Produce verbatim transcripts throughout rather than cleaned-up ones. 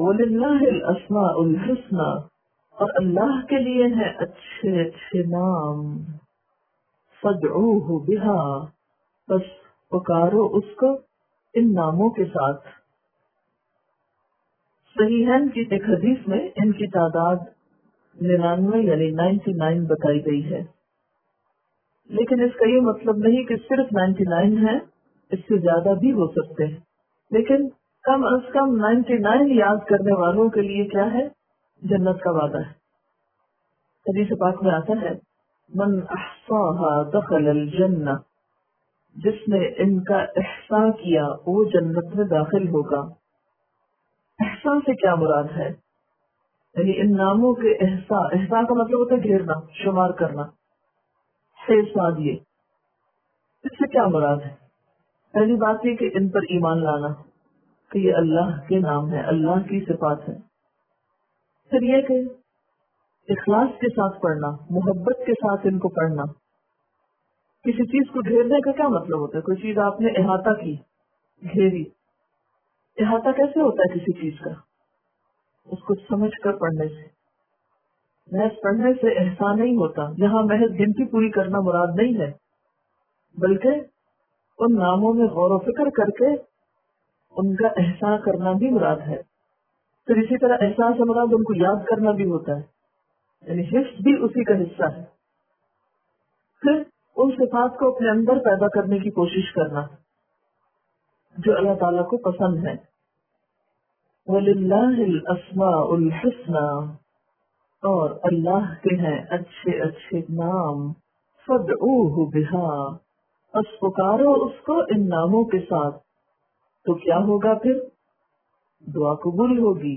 وَلِلَّهِ الْأَسْمَاءُ الْحُسْنَى، اور اللہ کے لیے ہیں اچھے اچھے نام، فَادْعُوهُ بِهَا، بس پکارو اس کو ان ناموں کے ساتھ۔ صحیحین کی ایک حدیث میں ان کی تعداد ننانوے یعنی نائنٹی نائن بتائی گئی ہے، لیکن اس کا یہ مطلب نہیں کہ صرف نائنٹی نائن ہے، اس سے زیادہ بھی ہو سکتے ہیں، لیکن کم از کم نائنٹی نائن یاد کرنے والوں کے لیے کیا ہے؟ جنت کا وعدہ ہے۔ حدیث پاک میں آتا ہے من احصاها دخل الجنہ، جس نے ان کا احصاء کیا وہ جنت میں داخل ہوگا۔ احصاء سے کیا مراد ہے؟ یعنی ان ناموں کے احصاء، احصاء کا مطلب ہوتا ہے گھیرنا، شمار کرنا، حساب۔ یہ اس سے کیا مراد ہے؟ پہلی بات یہ کہ ان پر ایمان لانا کہ یہ اللہ کے نام ہے، اللہ کی صفات ہے۔ پھر یہ کہ اخلاص کے ساتھ پڑھنا، محبت کے ساتھ ان کو پڑھنا۔ کسی چیز کو گھیرنے کا کیا مطلب ہوتا ہے؟ کوئی چیز آپ نے احاطہ کی، گھیری۔ احاطہ کیسے ہوتا ہے کسی چیز کا؟ اس کو سمجھ کر پڑھنے سے۔ محض پڑھنے سے احسان نہیں ہوتا، یہاں محض گنتی پوری کرنا مراد نہیں ہے، بلکہ ان ناموں میں غور و فکر کر کے ان کا احساس کرنا بھی مراد ہے۔ پھر اسی طرح احساس سے مراد ان کو یاد کرنا بھی ہوتا ہے، یعنی حفظ بھی اسی کا حصہ ہے۔ پھر ان صفات کو اپنے اندر پیدا کرنے کی کوشش کرنا جو اللہ تعالیٰ کو پسند ہے۔ وَلِلَّهِ الْأَسْمَاءُ الْحُسْنَى، اور اللہ کے ہیں اچھے اچھے نام، فَادْعُوهُ بِهَا، بس پکارو اس کو ان ناموں کے ساتھ، تو کیا ہوگا؟ پھر دعا قبول ہوگی۔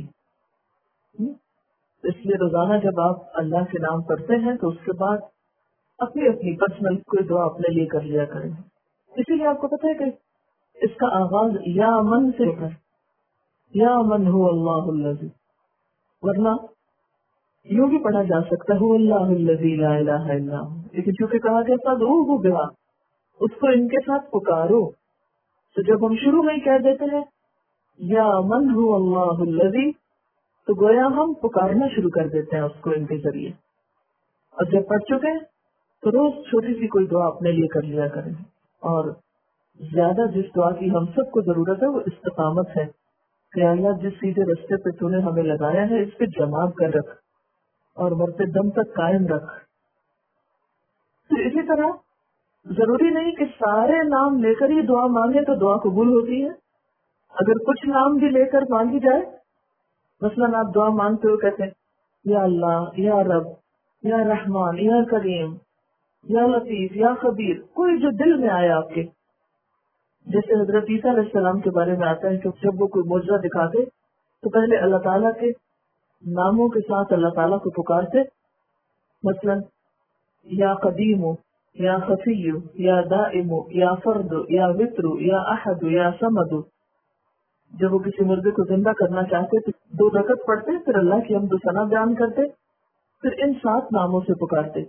اس لیے روزانہ جب آپ اللہ کے نام پڑھتے ہیں تو اس کے بعد اپنی اپنی پرسنل کوئی دعا اپنے لیے کر لیا کریں۔ اسی لیے آپ کو پتہ ہے کہ اس کا آغاز یا من سے ہوتا ہے، یا من هو اللہ الذی، ورنہ یوں بھی پڑھا جا سکتا ہے اللہ الذی لا الہ الا ہو، لیکن چونکہ کہا گیا فادعوہ بہا، اس کو ان کے ساتھ پکارو، تو جب ہم شروع میں ہی کہہ دیتے ہیں یا من هو اللہ الذی، تو گویا ہم پکارنا شروع کر دیتے ہیں اس کو ان کے ذریعے۔ اور جب پڑھ چکے تو روز چھوٹی سی کوئی دعا اپنے لیے کر لیا کریں، اور زیادہ جس دعا کی ہم سب کو ضرورت ہے وہ استقامت ہے کہ اللہ جس سیدھے رستے پہ تو نے ہمیں لگایا ہے اس پہ جمع کر رکھ اور مرتے دم تک قائم رکھ۔ پھر اسی طرح ضروری نہیں کہ سارے نام لے کر ہی دعا مانگے تو دعا قبول ہوتی ہے، اگر کچھ نام بھی لے کر مانگی جائے، مثلاً آپ دعا مانگتے ہو کہتے ہیں یا اللہ، یا رب، یا رحمان، یا کریم، یا لطیف، یا خبیر، کوئی جو دل میں آئے آپ کے، جیسے حضرت عیسیٰ علیہ السلام کے بارے میں آتا ہے کہ جب وہ کوئی معجزہ دکھاتے تو پہلے اللہ تعالیٰ کے ناموں کے ساتھ اللہ تعالیٰ کو پکارتے، مثلاً یا قدیم، یا خفی، یا دائم، یا فرد، یا وتر، یا احد، یا صمد۔ جب وہ کسی مردے کو زندہ کرنا چاہتے تو دو رکعت پڑھتے، پھر اللہ کی حمد و ثنا بیان کرتے، پھر ان سات ناموں سے پکارتے،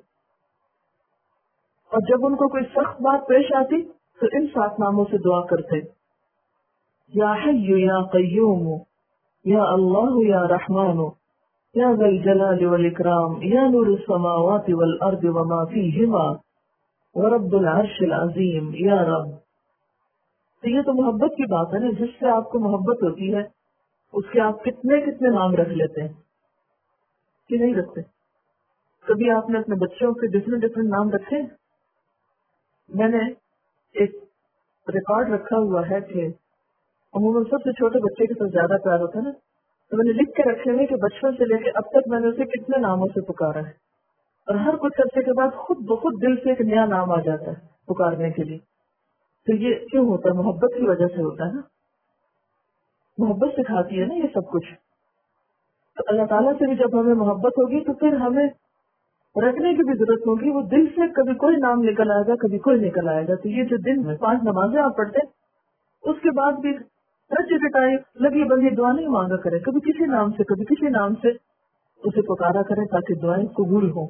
اور جب ان کو کوئی سخت بات پیش آتی تو ان سات ناموں سے دعا کرتے، یا حی یا قیوم، یا اللہ یا رحمان، یا ذا الجلال والاکرام، یا نور السماوات والارض وما فیہما، ورب العرش العظیم، یا رب۔ تو یہ تو محبت کی بات ہے نا، جس سے آپ کو محبت ہوتی ہے اس کے آپ کتنے کتنے نام رکھ لیتے ہیں کہ نہیں رکھتے؟ کبھی آپ نے اپنے بچوں کے ڈفرینٹ ڈفرینٹ نام رکھے؟ میں نے ایک ریکارڈ رکھا ہوا ہے کہ عموماً سب سے چھوٹے بچے کے ساتھ زیادہ پیار ہوتا ہے نا، تو میں نے لکھ کے رکھے ہوئے کہ بچپن سے لے کے اب تک میں نے اسے کتنے ناموں سے پکارا ہے، اور ہر کچھ عرصے کے بعد خود بخود دل سے ایک نیا نام آ جاتا ہے پکارنے کے لیے۔ تو یہ کیوں ہوتا ہے؟ محبت کی وجہ سے ہوتا ہے نا، محبت سکھاتی ہے نا یہ سب کچھ۔ تو اللہ تعالیٰ سے بھی جب ہمیں محبت ہوگی تو پھر ہمیں رکھنے کی بھی ضرورت ہوگی، وہ دل سے کبھی کوئی نام نکل آئے گا، کبھی کوئی نکل آئے گا۔ تو یہ جو دن میں پانچ نمازیں آپ پڑھتے اس کے بعد بھی رچ کٹائی لگی بندی دعا نہیں مانگا کرے، کبھی کسی نام سے کبھی کسی نام سے اسے پکارا کرے تاکہ دعائیں قبول ہوں۔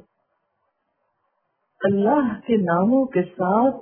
اللہ کے ناموں کے ساتھ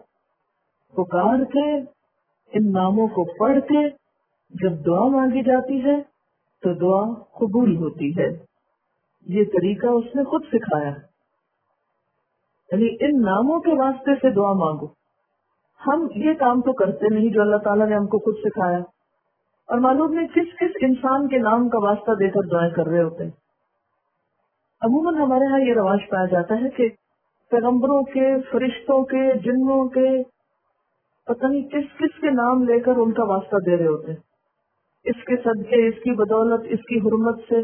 پکار کے، ان ناموں کو پڑھ کے جب دعا مانگی جاتی ہے تو دعا قبول ہوتی ہے. یہ طریقہ اس نے خود سکھایا ہے. یعنی ان ناموں کے واسطے سے دعا مانگو. ہم یہ کام تو کرتے نہیں جو اللہ تعالیٰ نے ہم کو خود سکھایا, اور معلوم نہیں کس کس انسان کے نام کا واسطہ دے کر دعائیں کر رہے ہوتے ہیں. عموماً ہمارے ہاں یہ رواج پایا جاتا ہے کہ پیغمبروں کے, فرشتوں کے, جنوں کے, پتہ نہیں کس کس کے نام لے کر ان کا واسطہ دے رہے ہوتے ہیں. اس کے صدقے, اس کی بدولت, اس کی حرمت سے.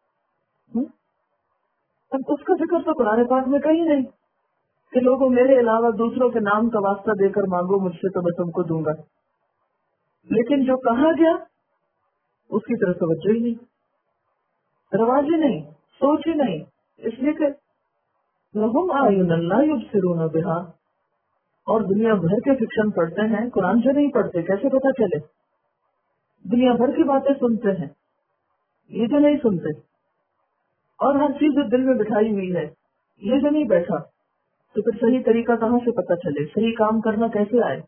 اب اس کا ذکر تو قرآن پاک میں کہیں نہیں کہ لوگوں میرے علاوہ دوسروں کے نام کا واسطہ دے کر مانگو مجھ سے تو میں تم کو دوں گا. لیکن جو کہا گیا اس کی طرف توجہ ہی نہیں, رواج ہی نہیں, سوچ ہی نہیں. اس لیے کہ لہم اعین لا یبصرون بہا, اور دنیا بھر کے فکشن پڑھتے ہیں, قرآن سے نہیں پڑھتے. کیسے پتا چلے؟ دنیا بھر کی باتیں سنتے ہیں, یہ جو نہیں سنتے, اور ہر چیز جو دل میں بٹھائی ہوئی ہے یہ جو نہیں بیٹھا, تو پھر صحیح طریقہ کہاں سے پتا چلے؟ صحیح کام کرنا کیسے آئے؟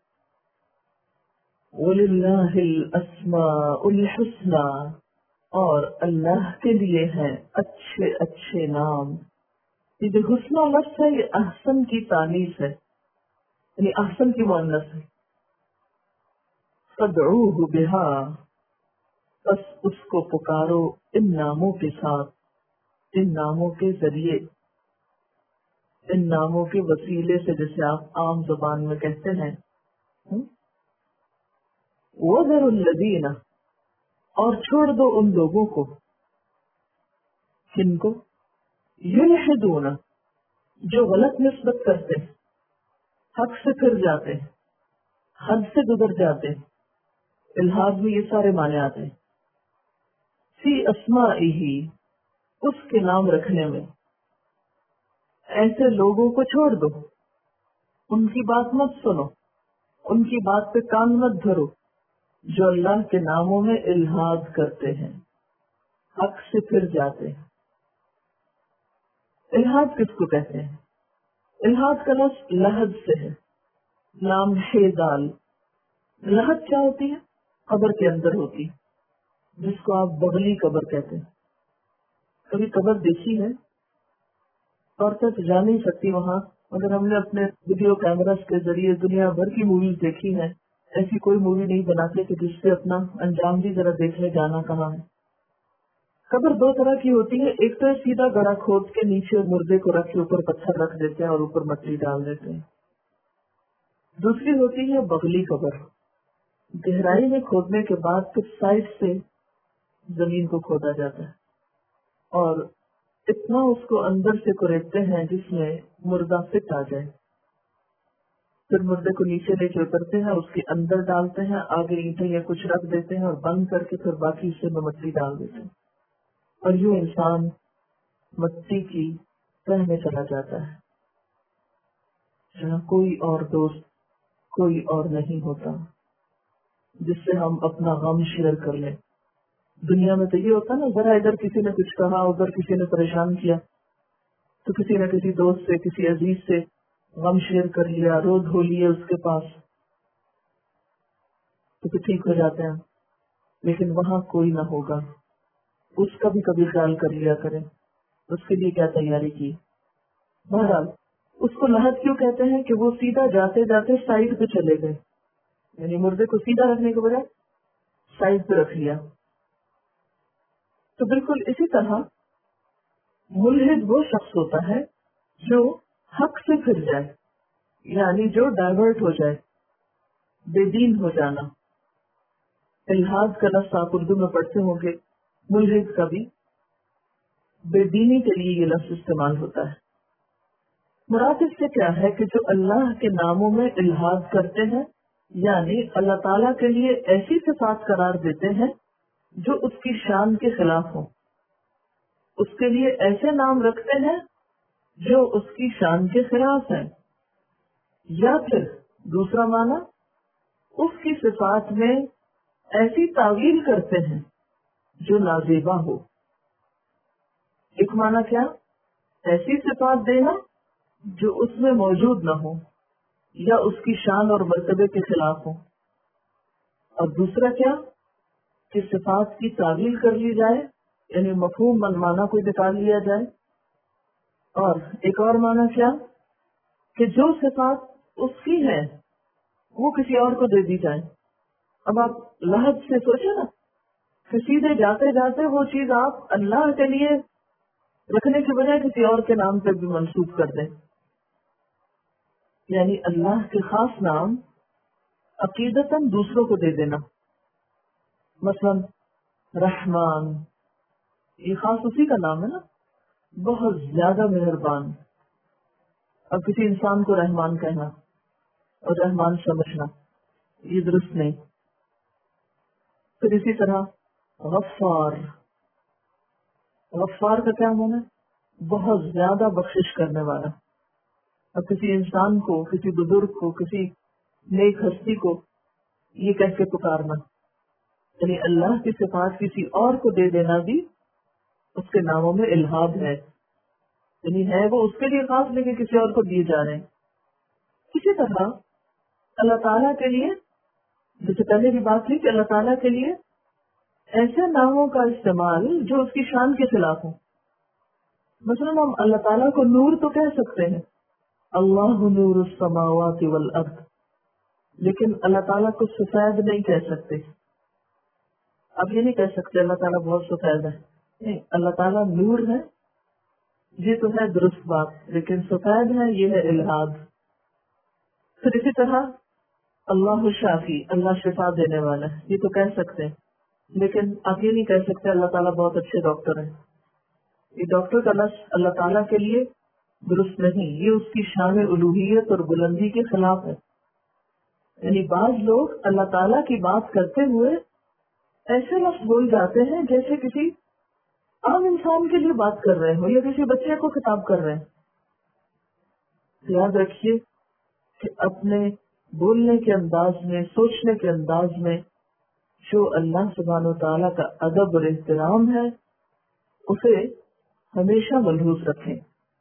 وَلِلَّهِ الْأَسْمَاءُ الْحُسْنَى, اور اللہ کے لیے ہیں اچھے اچھے نام. یہ جو حسنہ لفظ ہے یہ احسن کی تانیث ہے, یعنی احسن کی مؤنث ہے. فَادْعُوهُ بِهَا, بس اس کو پکارو ان ناموں کے ساتھ, ان ناموں کے ذریعے, ان ناموں کے وسیلے سے, جیسے آپ عام زبان میں کہتے ہیں. وَذَرُوا الَّذِينَ, اور چھوڑ دو ان لوگوں کو, جن کو یلحدون, جو غلط نسبت کرتے ہیں, حق سے پھر جاتے ہیں, حد سے گزر جاتے ہیں. الحاد میں یہ سارے معنی آتے ہیں. فی اسمائہ, اس کے نام رکھنے میں. ایسے لوگوں کو چھوڑ دو, ان کی بات مت سنو, ان کی بات پہ کان مت دھرو جو اللہ کے ناموں میں الحاد کرتے ہیں, حق سے پھر جاتے ہیں. الحاد کس کو کہتے ہیں؟ الحاد کا لفظ لحد سے ہے, نام ہے دال. لحد کیا ہوتی ہے؟ قبر کے اندر ہوتی, جس کو آپ بغلی قبر کہتے ہیں. کبھی قبر دیکھی ہے؟ عورتیں تو جا نہیں سکتی وہاں, مگر ہم نے اپنے ویڈیو کیمراز کے ذریعے دنیا بھر کی موویز دیکھی ہیں. ایسی کوئی مووی نہیں بناتے کہ جس سے اپنا انجام بھی ذرا دیکھ لے جانا کہاں ہے. قبر دو طرح کی ہوتی ہے, ایک تو سیدھا گڑھا کھود کے نیچے مردے کو رکھ کے اوپر پتھر رکھ دیتے ہیں اور اوپر مٹی ڈال دیتے ہیں. دوسری ہوتی ہے بغلی قبر, گہرائی میں کھودنے کے بعد پھر سائڈ سے زمین کو کھودا جاتا ہے اور اتنا اس کو اندر سے کریدتے ہیں جس میں مردہ فٹ آ جائے. پھر مردے کو نیچے لے کے اترتے ہیں, اس کے اندر ڈالتے ہیں, آگے اینٹیں یا کچھ رکھ دیتے ہیں اور بند کر کے پھر باقی حصے میں مٹی ڈال دیتے ہیں. اور یوں انسان مٹی کی تہ میں چلا جاتا ہے, جہاں کوئی اور دوست, کوئی اور نہیں ہوتا جس سے ہم اپنا غم شیئر کر لیں. دنیا میں تو یہ ہوتا نا, ذرا ادھر کسی نے کچھ کہا, ادھر کسی نے پریشان کیا, تو کسی نہ کسی دوست سے, کسی عزیز سے غم شیئر کر لیا, رو دھو لیے اس کے پاس, تو پھر ٹھیک ہو جاتے ہیں. لیکن وہاں کوئی نہ ہوگا, اس کا بھی کبھی خیال کر لیا کریں, اس کے لیے کیا تیاری کی. بہرحال اس کو لحد کیوں کہتے ہیں کہ وہ سیدھا جاتے جاتے سائڈ پہ چلے گئے, یعنی مردے کو سیدھا رکھنے کے بجائے سائڈ پہ رکھ لیا. تو بالکل اسی طرح ملحد وہ شخص ہوتا ہے جو حق سے پھر جائے, یعنی جو ڈائیورٹ ہو جائے, بے دین ہو جانا. الحاد کا لفظ آپ اردو میں پڑھتے ہوں گے, ملحد کا بھی بے دینی کے لیے یہ لفظ استعمال ہوتا ہے. مراد اس سے کیا ہے کہ جو اللہ کے ناموں میں الحاد کرتے ہیں, یعنی اللہ تعالیٰ کے لیے ایسی صفات قرار دیتے ہیں جو اس کی شان کے خلاف ہوں, اس کے لیے ایسے نام رکھتے ہیں جو اس کی شان کے خلاف ہیں, یا پھر دوسرا معنی اس کی صفات میں ایسی تعویل کرتے ہیں جو نازیبا ہو. ایک معنی کیا؟ ایسی صفات دینا جو اس میں موجود نہ ہو یا اس کی شان اور مرتبے کے خلاف ہو. اور دوسرا کیا؟ کہ صفات کی تعویل کر لی جائے، یعنی مفہوم منمانا کوئی نکال لیا جائے، اور ایک اور معنی کیا کہ جو صفات اس کی ہے وہ کسی اور کو دے دی جائے۔ اب آپ لحظ سے سوچیں نا کہ سیدھے جاتے جاتے وہ چیز آپ اللہ کے لیے رکھنے کے بجائے کسی اور کے نام پہ بھی منسوب کر دیں، یعنی اللہ کے خاص نام عقیدتاً دوسروں کو دے دینا۔ مثلا رحمان، یہ خاص اسی کا نام ہے نا، بہت زیادہ مہربان۔ اب کسی انسان کو رحمان کہنا اور رحمان سمجھنا یہ درست نہیں۔ پھر اسی طرح غفار، غفار کا کیا معنی ہے؟ بہت زیادہ بخشش کرنے والا۔ اب کسی انسان کو، کسی بزرگ کو، کسی نیک ہستی کو یہ کہہ کے پکارنا، یعنی اللہ کی صفات کسی اور کو دے دینا بھی اس کے ناموں میں الہاد ہے، یعنی ہے وہ اس کے لیے خاص لیکن کسی اور کو دیے جا رہے ہیں۔ اسی طرح اللہ تعالیٰ کے لیے، جیسے پہلے کی بات تھی کہ اللہ تعالیٰ کے لیے ایسے ناموں کا استعمال جو اس کی شان کے خلاف ہوں۔ مثلا ہم اللہ تعالیٰ کو نور تو کہہ سکتے ہیں، اللہ نور السماوات والارض، لیکن اللہ تعالیٰ کو سفید نہیں کہہ سکتے۔ اب یہ نہیں کہہ سکتے اللہ تعالیٰ بہت سفید ہے، نہیں، اللہ تعالیٰ نور ہے، یہ تو ہے درست بات، لیکن سفید ہے یہ ہے الہاد۔ پھر اسی طرح اللہ شافی، اللہ شفا دینے والا ہے، یہ تو کہہ سکتے ہیں، لیکن آپ یہ نہیں کہہ سکتے اللہ تعالیٰ بہت اچھے ڈاکٹر ہیں۔ یہ ڈاکٹر کا لفظ اللہ تعالیٰ کے لیے درست نہیں، یہ اس کی شان الوہیت اور بلندی کے خلاف ہے۔ یعنی بعض لوگ اللہ تعالیٰ کی بات کرتے ہوئے ایسے لفظ بول جاتے ہیں جیسے کسی عام انسان کے لیے بات کر رہے ہو یا کسی بچے کو خطاب کر رہے ہیں۔ یاد رکھیے کہ اپنے بولنے کے انداز میں، سوچنے کے انداز میں جو اللہ سبحانہ و تعالیٰ کا ادب اور احترام ہے اسے ہمیشہ ملحوظ رکھیں۔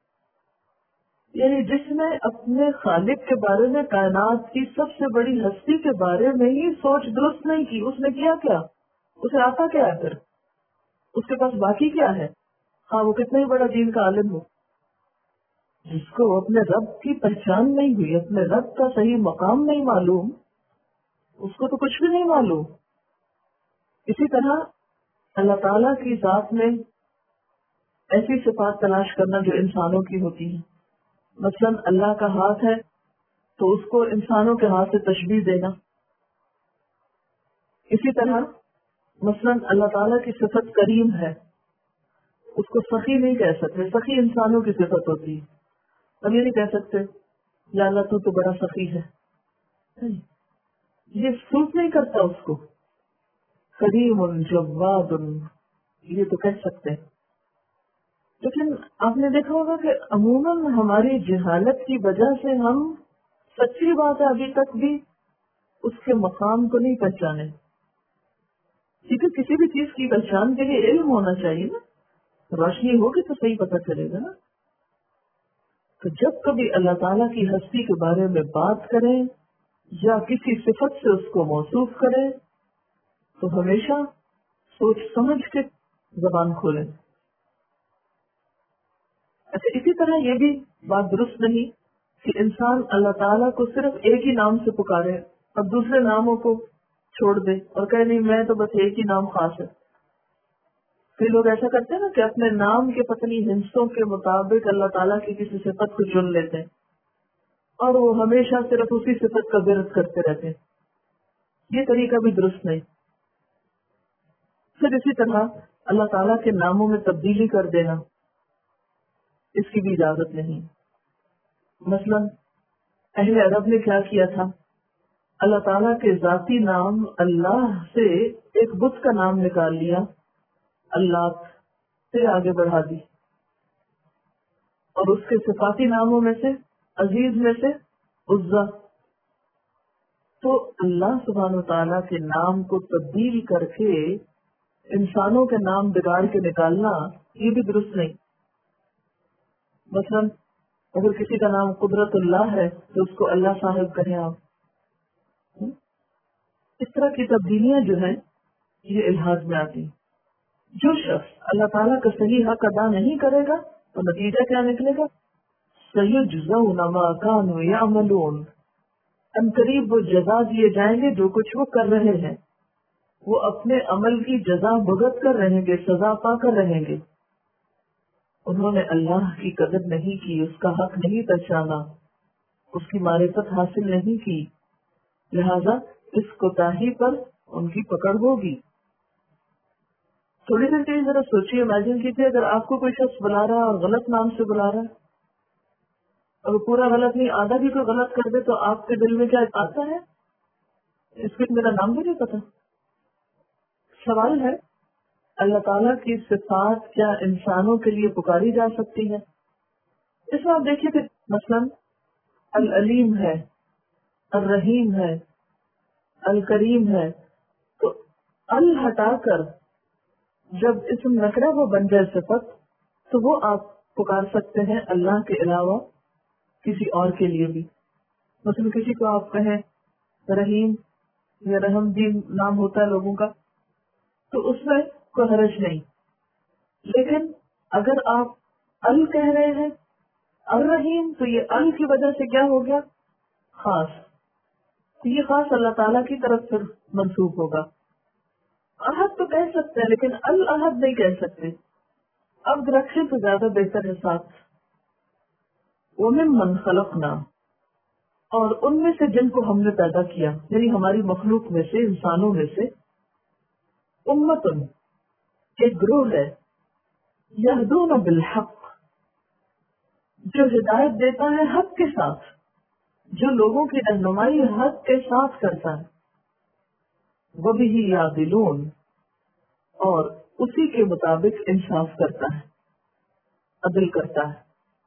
یعنی جس نے اپنے خالق کے بارے میں، کائنات کی سب سے بڑی ہستی کے بارے میں ہی سوچ درست نہیں کی، اس نے کیا کیا؟ اسے آتا کیا ہے؟ پھر اس کے پاس باقی کیا ہے؟ ہاں وہ کتنا ہی بڑا دین کا عالم ہو، جس کو اپنے رب کی پہچان نہیں ہوئی، اپنے رب کا صحیح مقام نہیں معلوم، اس کو تو کچھ بھی نہیں معلوم۔ اسی طرح اللہ تعالیٰ کی ذات میں ایسی صفات تلاش کرنا جو انسانوں کی ہوتی ہیں۔ مثلا اللہ کا ہاتھ ہے تو اس کو انسانوں کے ہاتھ سے تشبیہ دینا۔ اسی طرح مثلا اللہ تعالیٰ کی صفت کریم ہے، اس کو سخی نہیں کہہ سکتے، سخی انسانوں کی صفت ہوتی ہے۔ اب یہ نہیں کہہ سکتے یا اللہ تو تو بڑا سخی ہے، یہ سوٹ نہیں کرتا اس کو۔ کریم جواد یہ تو کہہ سکتے ہیں، لیکن آپ نے دیکھا ہوگا کہ عموماً ہماری جہالت کی وجہ سے ہم سچی بات ہے ابھی تک بھی اس کے مقام کو نہیں پہچانے، کیونکہ کسی بھی چیز کی پہچان کے لیے علم ہونا چاہیے نا، روشنی ہوگی تو صحیح پتہ چلے گا نا۔ تو جب کبھی اللہ تعالیٰ کی ہستی کے بارے میں بات کریں یا کسی صفت سے اس کو موصوف کریں تو ہمیشہ سوچ سمجھ کے زبان کھولیں۔ اچھا، اسی طرح یہ بھی بات درست نہیں کہ انسان اللہ تعالیٰ کو صرف ایک ہی نام سے پکارے اور دوسرے ناموں کو چھوڑ دے اور کہے نہیں میں تو بس ایک ہی نام خاص ہے۔ پھر لوگ ایسا کرتے ہیں نا کہ اپنے نام کے پتلی ہندسوں کے مطابق اللہ تعالیٰ کی کسی صفت کو چن لیتے ہیں اور وہ ہمیشہ صرف اسی صفت کا ورد کرتے رہتے ہیں، یہ طریقہ بھی درست نہیں۔ پھر اسی طرح اللہ تعالیٰ کے ناموں میں تبدیلی کر دینا، اس کی بھی اجازت نہیں۔ مثلا اہل عرب نے کیا کیا تھا، اللہ تعالیٰ کے ذاتی نام اللہ سے ایک بت کا نام نکال لیا، اللہ سے آگے بڑھا دی، اور اس کے صفاتی ناموں میں سے عزیز میں سے عزا۔ تو اللہ سبحانہ و تعالیٰ کے نام کو تبدیل کر کے انسانوں کے نام بگاڑ کے نکالنا یہ بھی درست نہیں۔ مثلا اگر کسی کا نام قدرت اللہ ہے تو اس کو اللہ صاحب کہیں آپ۔ اس طرح کی تبدیلیاں جو ہیں یہ الحاد میں آتی. جو شخص اللہ تعالیٰ کا صحیح حق ادا نہیں کرے گا تو نتیجہ کیا نکلے گا؟ سَيُجْزَوْنَ مَا كَانُوا يَعْمَلُونَ، ان قریب وہ جزا دیے جائیں گے جو کچھ وہ کر رہے ہیں. وہ اپنے عمل کی جزا بھگت کر رہیں گے، سزا پا کر رہیں گے. انہوں نے اللہ کی قدر نہیں کی، اس کا حق نہیں پہچانا، اس کی معرفت حاصل نہیں کی، لہذا اس کوتاہی پر ان کی پکڑ ہوگی. تھوڑی دیر کے لیے ذرا سوچیے، امیجن کیجیے اگر آپ کو کوئی شخص بلا رہا ہے اور غلط نام سے بلا رہا ہے، اور پورا غلط نہیں آدھا بھی کوئی غلط کر دے تو آپ کے دل میں کیا آتا ہے؟ اس کو میرا نام بھی نہیں پتا. سوال ہے اللہ تعالیٰ کی صفات کیا انسانوں کے لیے پکاری جا سکتی ہے؟ اس میں آپ دیکھیے کہ مثلاً العلیم ہے، الرحیم ہے، الکریم ہے، تو ال ہٹا کر جب اسم نکرہ وہ بن جائے صفت تو وہ آپ پکار سکتے ہیں اللہ کے علاوہ کسی اور کے لیے بھی. مثلا کسی کو آپ کہیں رحیم یا رحم دین نام ہوتا ہے لوگوں کا، تو اس میں کوئی حرج نہیں. لیکن اگر آپ ال کہہ رہے ہیں الرحیم تو یہ ال کی وجہ سے کیا ہو گیا؟ خاص. تو یہ خاص اللہ تعالیٰ کی طرف سے منسوب ہوگا. احد تو کہہ سکتے ہیں لیکن الاحد نہیں کہہ سکتے. اب رکھیں تو زیادہ بہتر ہے ساتھ. وَمِمَّنْ خَلَقْنَا، اور ان میں سے جن کو ہم نے پیدا کیا، یعنی ہماری مخلوق میں سے، انسانوں میں سے، امتن ایک گروہ ہے، یہدون بالحق جو ہدایت دیتا ہے حق کے ساتھ، جو لوگوں کی رہنمائی حق کے ساتھ کرتا ہے. وَبِهِ يَعْدِلُونَ، اور اسی کے مطابق انصاف کرتا ہے، عدل کرتا ہے.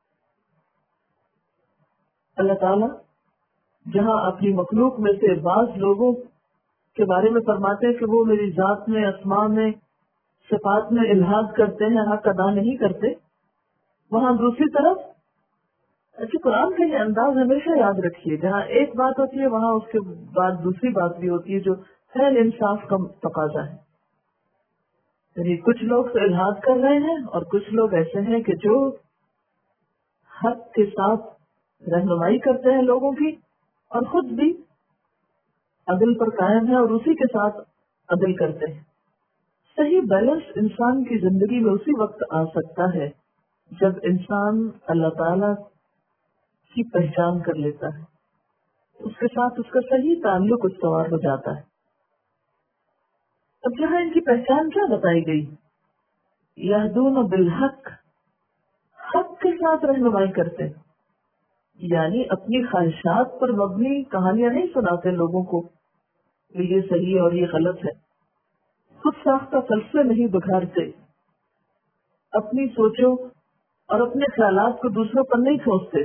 اللہ تعالیٰ جہاں اپنی مخلوق میں سے بعض لوگوں کے بارے میں فرماتے ہیں کہ وہ میری ذات میں، اسماء میں، صفات میں الحاد کرتے ہیں، حق ادا نہیں کرتے، وہاں دوسری طرف اچھا قرآن کا یہ انداز ہمیشہ یاد رکھیے، جہاں ایک بات ہوتی ہے وہاں اس کے بعد دوسری بات بھی ہوتی ہے جو خیر انصاف کا تقاضا ہے. یعنی کچھ لوگ تو الحاد کر رہے ہیں اور کچھ لوگ ایسے ہیں کہ جو حق کے ساتھ رہنمائی کرتے ہیں لوگوں کی اور خود بھی عدل پر قائم ہے اور اسی کے ساتھ عدل کرتے ہیں. صحیح بیلنس انسان کی زندگی میں اسی وقت آ سکتا ہے جب انسان اللہ تعالی کی پہچان کر لیتا ہے، اس کے ساتھ اس کا صحیح تعلق استوار ہو جاتا ہے. اب یہاں ان کی پہچان کیا بتائی گئی؟ یہدون بالحق، حق کے ساتھ رہنمائی کرتے، یعنی اپنی خواہشات پر مبنی کہانیاں نہیں سناتے لوگوں کو کہ یہ صحیح اور یہ غلط ہے. خود ساختہ فلسفے نہیں بکھارتے، اپنی سوچوں اور اپنے خیالات کو دوسروں پر نہیں ٹھوستے.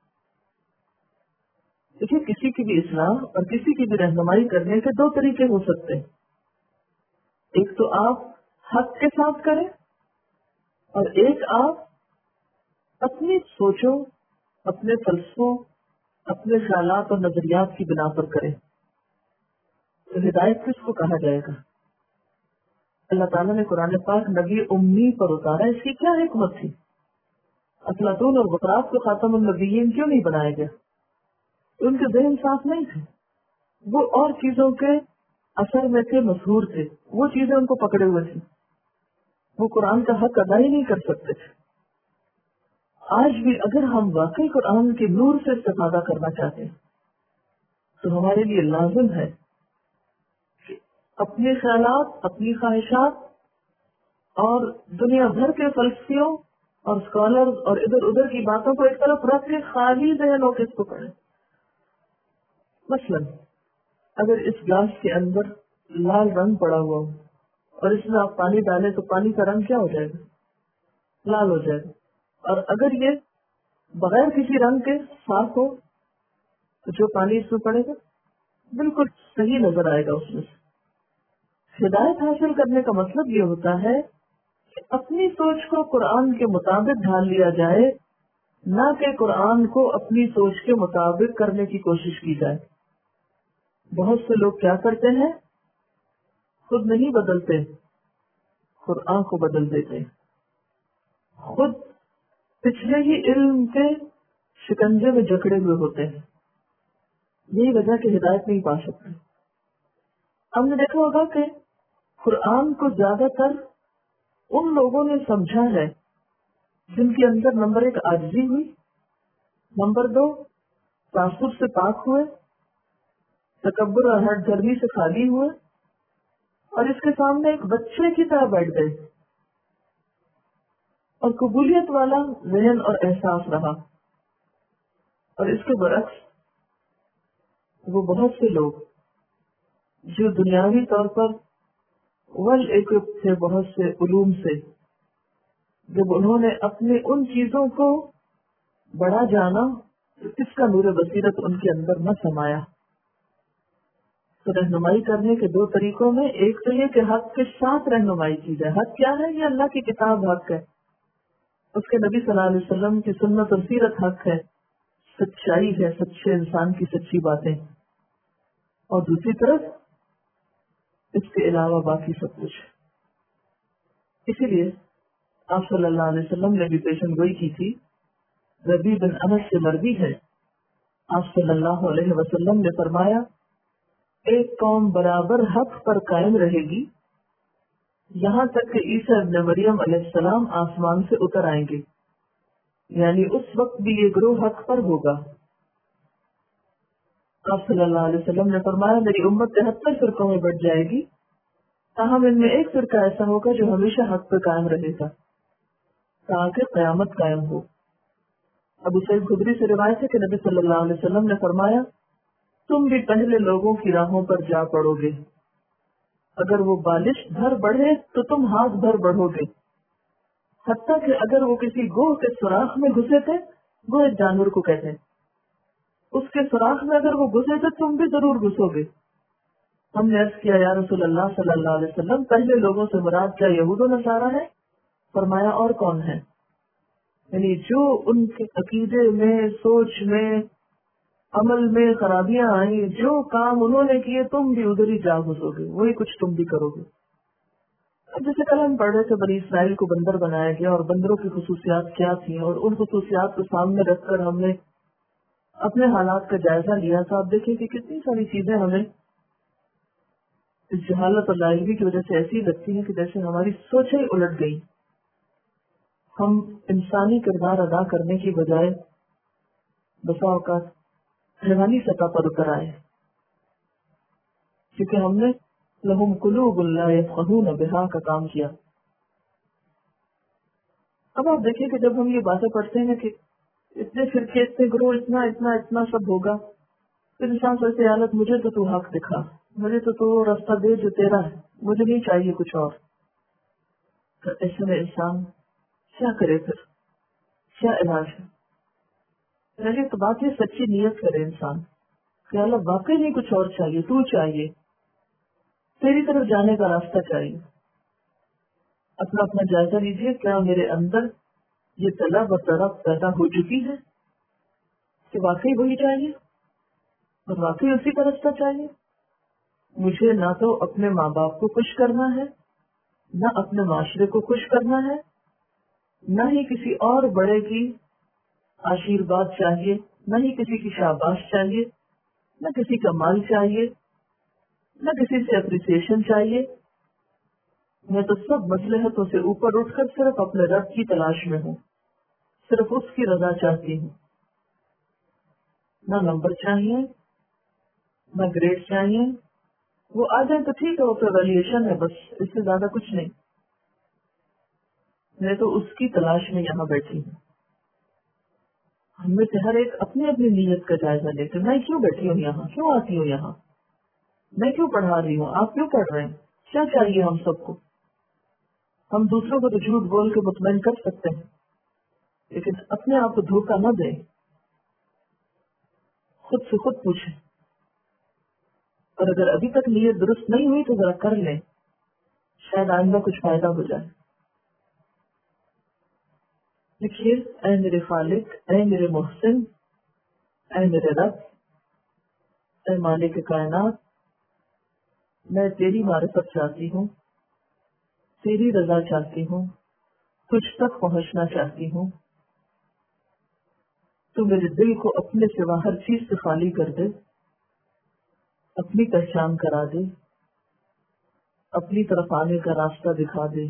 دیکھیے کسی کی بھی اصلاح اور کسی کی بھی رہنمائی کرنے کے دو طریقے ہو سکتے ہیں. ایک تو آپ حق کے ساتھ کریں اور ایک آپ اپنی سوچوں، اپنے فلسفوں، اپنے خیالات اور نظریات کی بنا پر کریں. تو ہدایت کس کو کہا جائے گا؟ اللہ تعالیٰ نے قرآن پاک نبی امی پر اتارا، اس کی کیا حکمت تھی؟ افلاطون اور بقراط کو خاتم النبیین کیوں نہیں بنایا گیا؟ ان کے ذہن صاف نہیں تھے، وہ اور چیزوں کے اثر میں تھے، مسحور تھے، وہ چیزیں ان کو پکڑے ہوئے تھیں، وہ قرآن کا حق ادا ہی نہیں کر سکتے تھے. آج بھی اگر ہم واقعی قرآن کے نور سے استفادہ کرنا چاہتے ہیں تو ہمارے لیے لازم ہے کہ اپنے خیالات، اپنی خواہشات اور دنیا بھر کے فلسفیوں اور اسکالرز اور ادھر ادھر کی باتوں کو ایک طرف رکھ کے خالی ذہن ہو کے اس کو پڑھیں. مثلا اگر اس گلاس کے اندر لال رنگ پڑا ہوا ہو اور اس میں آپ پانی ڈالیں تو پانی کا رنگ کیا ہو جائے گا؟ لال ہو جائے گا. اور اگر یہ بغیر کسی رنگ کے صاف ہو تو جو پانی اس میں پڑے گا بالکل صحیح نظر آئے گا. اس میں سے ہدایت حاصل کرنے کا مطلب یہ ہوتا ہے کہ اپنی سوچ کو قرآن کے مطابق ڈھال لیا جائے، نہ کہ قرآن کو اپنی سوچ کے مطابق کرنے کی کوشش کی جائے. بہت سے لوگ کیا کرتے ہیں، خود نہیں بدلتے، قرآن کو بدل دیتے، خود پچھلے ہی علم کے شکنجے میں جکڑے ہوئے ہوتے ہیں، یہی وجہ کہ ہدایت نہیں پا سکتے۔ ہم نے دیکھا ہوگا کہ قرآن کو زیادہ تر ان لوگوں نے سمجھا ہے جن کے اندر نمبر ایک عاجزی ہوئی، نمبر دو تعصب سے پاک ہوئے، تکبر اور ہٹ گرمی سے خالی ہوئے، اور اس کے سامنے ایک بچے کی طرح بیٹھ گئے اور قبولیت والا ذہن اور احساس رہا۔ اور اس کے برعکس وہ بہت سے لوگ جو دنیاوی طور پر ول ایکپ تھے بہت سے علوم سے، جب انہوں نے اپنے ان چیزوں کو بڑا جانا اس کا نور بصیرت ان کے اندر نہ سمایا۔ تو رہنمائی کرنے کے دو طریقوں میں، ایک تو یہ کہ حق کے ساتھ رہنمائی کی جائے۔ حق کیا ہے؟ یہ اللہ کی کتاب حق ہے، اس کے نبی صلی اللہ علیہ وسلم کی سنت اور سیرت حق ہے، سچائی ہے، سچے انسان کی سچی باتیں، اور دوسری طرف اس کے علاوہ باقی سب کچھ۔ اسی لیے آپ صلی اللہ علیہ وسلم نے بھی پیشن گوئی کی تھی، ربیع بن انس سے مروی ہے، آپ صلی اللہ علیہ وسلم نے فرمایا ایک قوم برابر حق پر قائم رہے گی یہاں تک کہ عیسیٰ ابن مریم علیہ السلام آسمان سے اتر آئیں گے، یعنی اس وقت بھی یہ گروہ حق پر ہوگا۔ آپ صلی اللہ علیہ وسلم نے فرمایا میری امت تہتر فرقوں میں بٹ جائے گی، تاہم ان میں ایک فرقہ ایسا ہوگا جو ہمیشہ حق پہ قائم رہے گا تاکہ قیامت قائم ہو۔ ابو سعید خدری سے روایت ہے کہ نبی صلی اللہ علیہ وسلم نے فرمایا تم بھی پہلے لوگوں کی راہوں پر جا پڑو گے، اگر وہ بالش بھر بڑھے تو تم ہاتھ بھر بڑھو گے، حتیٰ کہ اگر وہ کسی گوہ کے سوراخ میں گھسے تھے، گوہ ایک جانور کو کہتے ہیں، اس کے سوراخ میں اگر وہ گھسے تھے تم بھی ضرور گھسو گے۔ ہم نے عرض کیا یا رسول اللہ صلی اللہ علیہ وسلم پہلے لوگوں سے مراد کیا یہود و نصارہ ہے؟ فرمایا اور کون ہے؟ یعنی جو ان کے عقیدے میں، سوچ میں، عمل میں خرابیاں آئیں، جو کام انہوں نے کیے تم بھی ادھر ہی جا گھسو گے، وہی کچھ تم بھی کرو گے۔ اب جیسے کل ہم پڑھ رہے تھے بنی اسرائیل کو بندر بنایا گیا اور بندروں کی خصوصیات کیا تھیں، اور ان خصوصیات کو سامنے رکھ کر ہم نے اپنے حالات کا جائزہ لیا تھا۔ آپ دیکھیں کہ کتنی ساری چیزیں ہمیں اس جہالت اور لاعلمی کی وجہ سے ایسی لگتی ہیں کہ جیسے ہماری سوچیں ہی الٹ گئی۔ ہم انسانی کردار ادا کرنے کی بجائے بسا اوقات حیوانی سطح پر اتر آئے، کیونکہ ہم نے لہم قلوب لا یفقہون بہا کا کام کیا۔ اب آپ دیکھیں کہ جب ہم یہ باتیں پڑھتے ہیں کہ اتنے فرقے، اتنے گروہ، اتنا اتنا اتنا سب ہوگا، پھر انسان سوچتے حالت مجھے تو تو حق دکھا، مجھے تو تو راستہ دے جو تیرا ہے، مجھے نہیں چاہیے کچھ اور۔ تو ایسے میں انسان کیا کرے؟ پھر کیا علاج ہے؟ پہلے تو بات یہ سچی نیت کرے انسان کہ اللہ واقعی نہیں کچھ اور چاہیے، تو چاہیے، تیری طرف جانے کا راستہ چاہیے۔ اپنا اپنا جائزہ لیجیے، کیا میرے اندر یہ طلب اور طرف پیدا ہو چکی ہے کہ واقعی وہی چاہیے اور واقعی اسی کا راستہ چاہیے؟ مجھے نہ تو اپنے ماں باپ کو خوش کرنا ہے، نہ اپنے معاشرے کو خوش کرنا ہے، نہ ہی کسی اور بڑے کی آشیرواد چاہیے، نہ ہی کسی کی شاباش چاہیے، نہ کسی کا مال چاہیے، نہ کسی سے اپریسیشن چاہیے۔ میں تو سب مصلحتوں سے اوپر اٹھ کر صرف اپنے رب کی تلاش میں ہوں، صرف اس کی رضا چاہتی ہوں۔ نہ نمبر چاہیے، نہ گریڈ چاہیے، وہ آ جائیں تو ٹھیک ہے، وہ تو ویلیویشن ہے، بس اس سے زیادہ کچھ نہیں۔ میں تو اس کی تلاش میں یہاں بیٹھی ہوں۔ ہم میں سے ہر ایک اپنی اپنی نیت کا جائزہ لے کے میں کیوں بیٹھی ہوں یہاں، کیوں آتی ہوں یہاں، میں کیوں پڑھا رہی ہوں، آپ کیوں پڑھ رہے ہیں، کیا چاہیے ہم سب کو؟ ہم دوسروں کو تو جھوٹ بول کے مطمئن کر سکتے ہیں، لیکن اپنے آپ کو دھوکہ نہ دیں، خود سے خود پوچھیں، اور اگر ابھی تک نیت درست نہیں ہوئی تو ذرا کر لیں، شاید آئندہ کچھ فائدہ ہو جائے۔ دیکھیے، اے میرے خالق، اے میرے محسن، اے میرے رب، اے مالک کائنات، میں تیری معرفت چاہتی ہوں، تیری رضا چاہتی ہوں، تجھ تک پہنچنا چاہتی ہوں، تو میرے دل کو اپنے سوا ہر چیز سے خالی کر دے، اپنی پہچان کرا دے، اپنی طرف آنے کا راستہ دکھا دے۔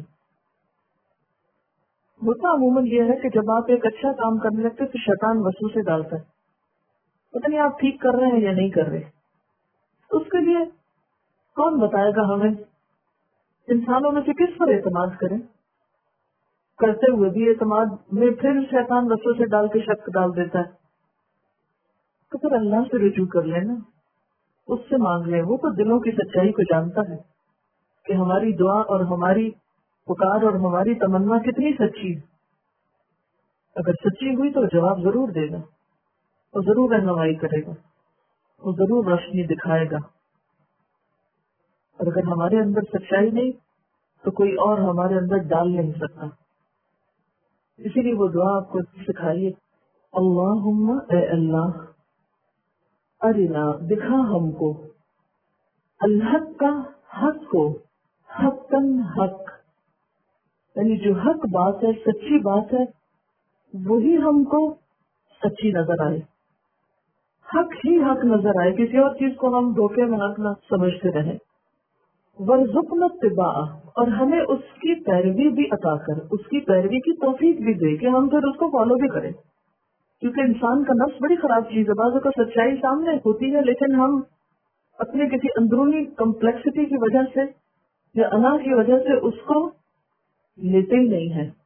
ہوتا عموماً یہ ہے کہ جب آپ ایک اچھا کام کرنے لگتے تو شیطان وسوسے ڈالتا ہے، پتہ نہیں آپ ٹھیک کر رہے ہیں یا نہیں کر رہے۔ اس کے لیے کون بتائے گا ہمیں انسانوں میں سے کس پر اعتماد کریں؟ کرتے ہوئے بھی اعتماد میں پھر شیطان وسوسے ڈال کے شک ڈال دیتا ہے، تو پھر اللہ سے رجوع کر لینا، اس سے مانگ لیں۔ وہ تو دلوں کی سچائی کو جانتا ہے کہ ہماری دعا اور ہماری پکار اور ہماری تمنا کتنی سچی ہے۔ اگر سچی ہوئی تو جواب ضرور دے گا، وہ ضرور رہنمائی کرے گا، وہ ضرور روشنی دکھائے گا۔ اور اگر ہمارے اندر سچائی نہیں تو کوئی اور ہمارے اندر ڈال نہیں سکتا۔ اسی لیے وہ دعا آپ کو سکھائیے، اللہم اے اللہ، ارنا دکھا ہم کو، الحق کا حق کو، حقاً حق، یعنی جو حق بات ہے، سچی بات ہے، وہی ہم کو سچی نظر آئے، حق ہی حق نظر آئے، کسی اور چیز کو ہم دھوکے میں حق نہ سمجھتے رہیں۔ ورزقنا اتباعہ، اور ہمیں اس کی پیروی بھی عطا کر، اس کی پیروی کی توفیق بھی دے کہ ہم پھر اس کو فالو بھی کریں، کیونکہ انسان کا نفس بڑی خراب چیز ہے۔ بعض اوقات سچائی سامنے ہوتی ہے لیکن ہم اپنے کسی اندرونی کمپلیکسٹی کی وجہ سے یا انا کی وجہ سے اس کو لیتے ہی نہیں ہے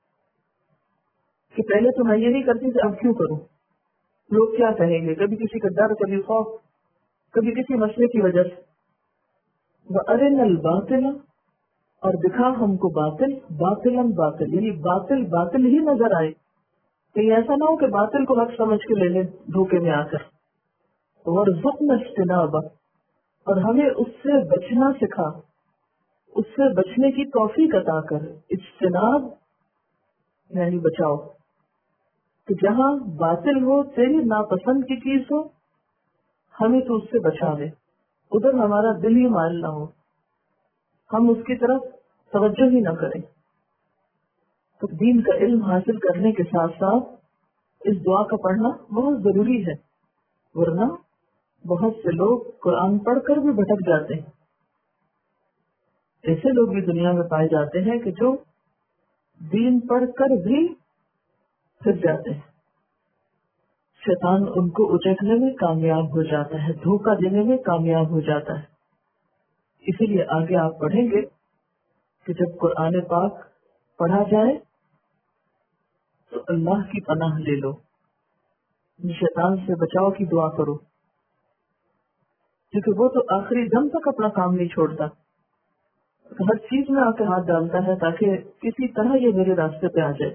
کہ پہلے تو میں یہ نہیں کرتی تھی، اب کیوں کروں، لوگ کیا کہیں گے، کبھی کسی کا ڈر، کبھی خوف، کبھی کسی مسئلے کی وجہ سے۔ وَأَرِنَا الْبَاطِلَ، اور دکھا ہم کو باطل، باطلاً باطل، یعنی باطل باطل ہی نظر آئے، کہیں ایسا نہ ہو کہ باطل کو حق سمجھ کے لے لیں دھوکے میں آ کر۔ وَارْزُقْنَا اجْتِنَابَهُ، اور ہمیں اس سے بچنا سکھا، اس سے بچنے کی توفیق عطا کر۔ اجتناب یعنی بچاؤ، کہ جہاں باطل ہو، تیری ناپسند کی چیز ہو، ہمیں تو اس سے بچا لے، ادھر ہمارا دل ہی مائل نہ ہو، ہم اس کی طرف توجہ ہی نہ کریں۔ تو دین کا علم حاصل کرنے کے ساتھ ساتھ اس دعا کا پڑھنا بہت ضروری ہے، ورنہ بہت سے لوگ قرآن پڑھ کر بھی بھٹک جاتے ہیں۔ ایسے لوگ بھی دنیا میں پائے جاتے ہیں کہ جو دین پڑھ کر بھی پھر جاتے ہیں، شیطان ان کو اچکنے میں کامیاب ہو جاتا ہے، دھوکہ دینے میں کامیاب ہو جاتا ہے۔ اسی لیے آگے آپ پڑھیں گے کہ جب قرآن پاک پڑھا جائے تو اللہ کی پناہ لے لو، شیطان سے بچاؤ کی دعا کرو، کیونکہ وہ تو آخری دم تک اپنا کام نہیں چھوڑتا، ہر چیز میں آ کے ہاتھ ڈالتا ہے تاکہ کسی طرح یہ میرے راستے پہ آ جائے۔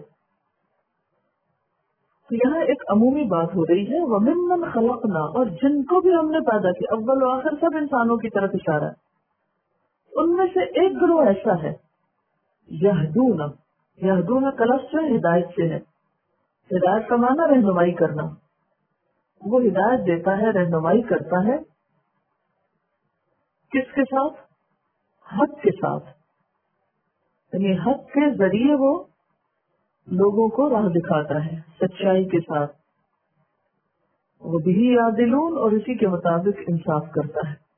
تو یہاں ایک عمومی بات ہو رہی ہے، وَمِمَّنْ خَلَقْنَا، اور جن کو بھی ہم نے پیدا کیا، اول و آخر سب انسانوں کی طرف اشارہ ہے، ان میں سے ایک گروہ ایسا ہے، یہدون، یہدون کا لفظ جو ہدایت سے ہے، ہدایت کا معنی رہنمائی کرنا، وہ ہدایت دیتا ہے، رہنمائی کرتا ہے، کس کے ساتھ؟ حق کے ساتھ، یعنی حق کے ذریعے وہ لوگوں کو راہ دکھاتا ہے، سچائی کے ساتھ، وہ بھی یعدلون، اور اسی کے مطابق انصاف کرتا ہے۔